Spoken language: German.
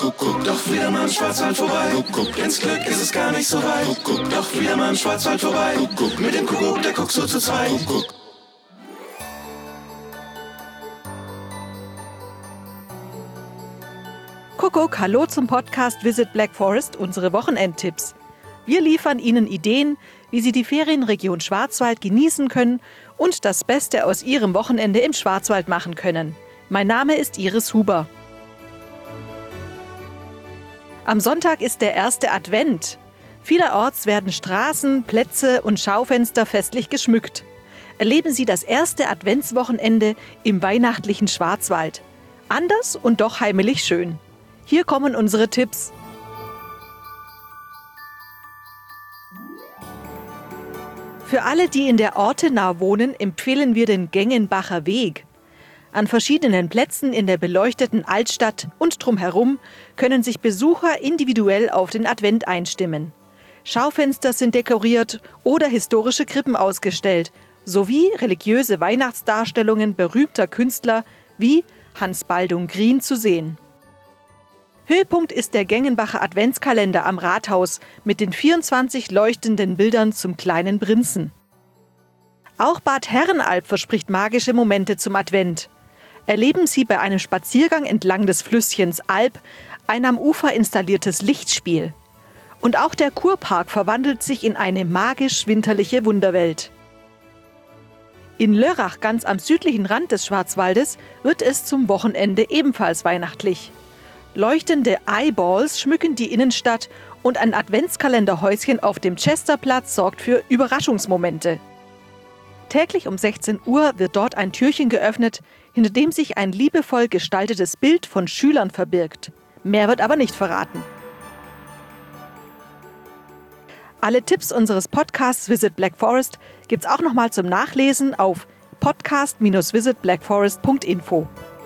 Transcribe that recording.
Kuckuck, doch wieder mal im Schwarzwald vorbei. Kuckuck, ins Glück ist es gar nicht so weit. Kuckuck, doch wieder mal im Schwarzwald vorbei. Kuckuck, mit dem Kuckuck, der guckt so zu zweit. Kuckuck. Kuckuck, hallo zum Podcast Visit Black Forest, unsere Wochenendtipps. Wir liefern Ihnen Ideen, wie Sie die Ferienregion Schwarzwald genießen können und das Beste aus Ihrem Wochenende im Schwarzwald machen können. Mein Name ist Iris Huber. Am Sonntag ist der erste Advent. Vielerorts werden Straßen, Plätze und Schaufenster festlich geschmückt. Erleben Sie das erste Adventswochenende im weihnachtlichen Schwarzwald. Anders und doch heimelig schön. Hier kommen unsere Tipps. Für alle, die in der Ortenau wohnen, empfehlen wir den Gengenbacher Weg. An verschiedenen Plätzen in der beleuchteten Altstadt und drumherum können sich Besucher individuell auf den Advent einstimmen. Schaufenster sind dekoriert oder historische Krippen ausgestellt, sowie religiöse Weihnachtsdarstellungen berühmter Künstler wie Hans Baldung Grien zu sehen. Höhepunkt ist der Gengenbacher Adventskalender am Rathaus mit den 24 leuchtenden Bildern zum kleinen Prinzen. Auch Bad Herrenalb verspricht magische Momente zum Advent. Erleben Sie bei einem Spaziergang entlang des Flüsschens Alb ein am Ufer installiertes Lichtspiel. Und auch der Kurpark verwandelt sich in eine magisch-winterliche Wunderwelt. In Lörrach, ganz am südlichen Rand des Schwarzwaldes, wird es zum Wochenende ebenfalls weihnachtlich. Leuchtende Eyeballs schmücken die Innenstadt und ein Adventskalenderhäuschen auf dem Chesterplatz sorgt für Überraschungsmomente. Täglich um 16 Uhr wird dort ein Türchen geöffnet, hinter dem sich ein liebevoll gestaltetes Bild von Schülern verbirgt. Mehr wird aber nicht verraten. Alle Tipps unseres Podcasts Visit Black Forest gibt's auch nochmal zum Nachlesen auf podcast-visitblackforest.info.